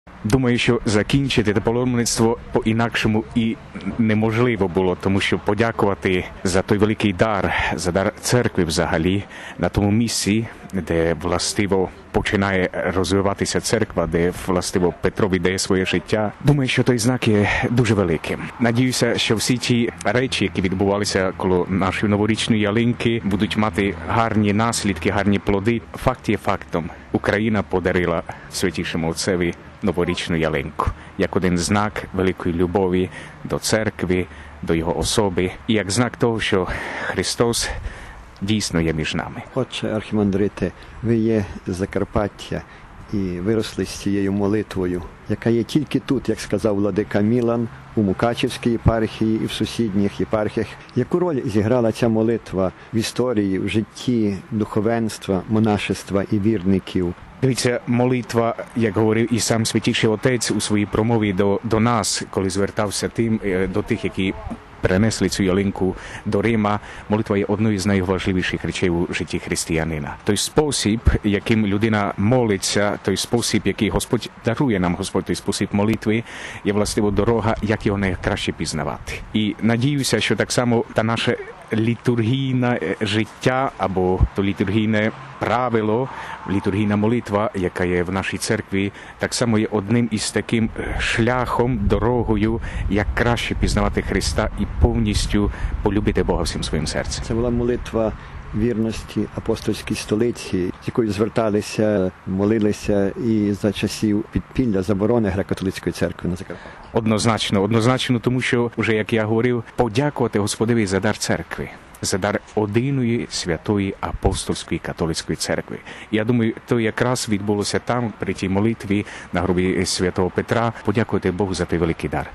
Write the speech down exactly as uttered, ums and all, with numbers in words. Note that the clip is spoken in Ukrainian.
Думаю, що закінчити те паломництво по-інакшому і неможливо було, тому що подякувати за той великий дар, за дар церкви взагалі, на тому місці, де властиво починає розвиватися церква, де властиво Петро віддає своє життя. Думаю, що той знак є дуже великим. Надіюся, що всі ті речі, які відбувалися коло нашої новорічної ялинки, будуть мати гарні наслідки, гарні плоди. Факт є фактом. Україна подарила Святішому Отцеві новорічну ялинку, як один знак великої любові до церкви, до його особи, і як знак того, що Христос дійсно є між нами. Отче архімандрите, ви є з Закарпаття і виросли з цією молитвою, яка є тільки тут, як сказав владика Мілан, у Мукачівській єпархії і в сусідніх єпархіях. Яку роль зіграла ця молитва в історії, в житті духовенства, монашества і вірників? Дивіться, молитва, як говорив і сам Святіший Отець у своїй промові до, до нас, коли звертався тим, до тих, які перенесли цю ялинку до Рима, молитва є одною з найважливіших речей у житті християнина. Той спосіб, яким людина молиться, той спосіб, який Господь дарує нам, Господь, той спосіб молитви, є властиво дорога, як його найкраще пізнавати. І надіюся, що так само та наше літургійне життя або то літургійне правило, літургійна молитва, яка є в нашій церкві, так само є одним із таким шляхом, дорогою, як краще пізнавати Христа і повністю полюбити Бога всім своїм серцем. Це була молитва вірності апостольській столиці, з якою зверталися, молилися і за часів підпілля, заборони Греко-католицької церкви на Закарпатті. Однозначно, однозначно, тому що, вже як я говорив, подякувати Господеві за дар церкви, за дар одиної святої апостольської католицької церкви. Я думаю, то якраз відбулося там, при тій молитві на гробі святого Петра, подякувати Богу за той великий дар.